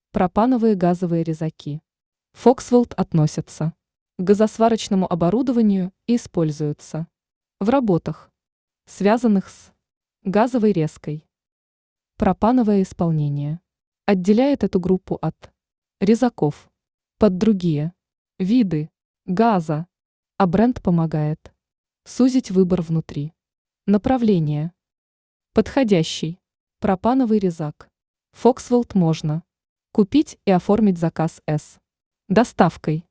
Пропановые газовые резаки. Фоксволт относятся к газосварочному оборудованию и используются в работах, связанных с газовой резкой. Пропановое исполнение отделяет эту группу от резаков под другие виды газа, а бренд помогает сузить выбор внутри. Направление. Подходящий пропановый резак. Фоксволт можно купить и оформить заказ с доставкой